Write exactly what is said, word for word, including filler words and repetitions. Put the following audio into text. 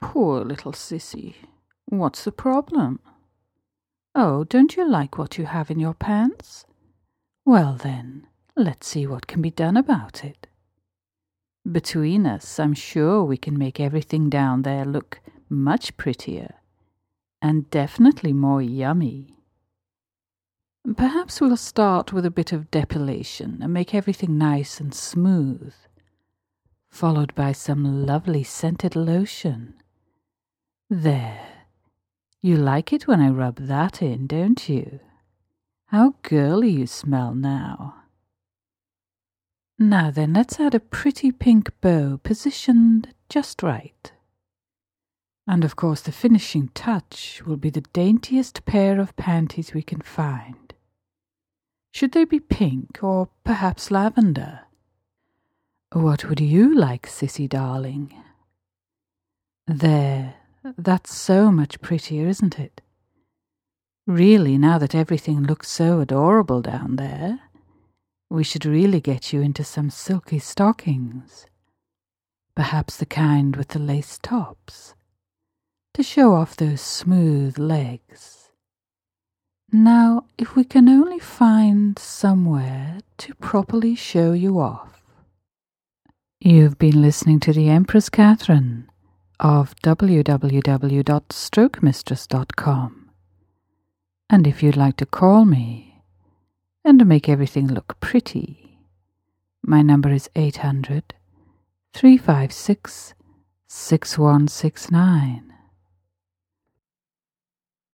Poor little Sissy. What's the problem? Oh, don't you like what you have in your pants? Well then, let's see what can be done about it. Between us, I'm sure we can make everything down there look much prettier, and definitely more yummy. Perhaps we'll start with a bit of depilation and make everything nice and smooth, followed by some lovely scented lotion. There. You like it when I rub that in, don't you? How girly you smell now. Now then, let's add a pretty pink bow positioned just right. And of course the finishing touch will be the daintiest pair of panties we can find. Should they be pink or perhaps lavender? What would you like, Sissy darling? There, that's so much prettier, isn't it? Really, now that everything looks so adorable down there, we should really get you into some silky stockings. Perhaps the kind with the lace tops, to show off those smooth legs. Now, if we can only find somewhere to properly show you off. You've been listening to the Empress Catherine of w w w dot stroke mistress dot com. And if you'd like to call me and make everything look pretty, my number is eight hundred, three five six, six one six nine.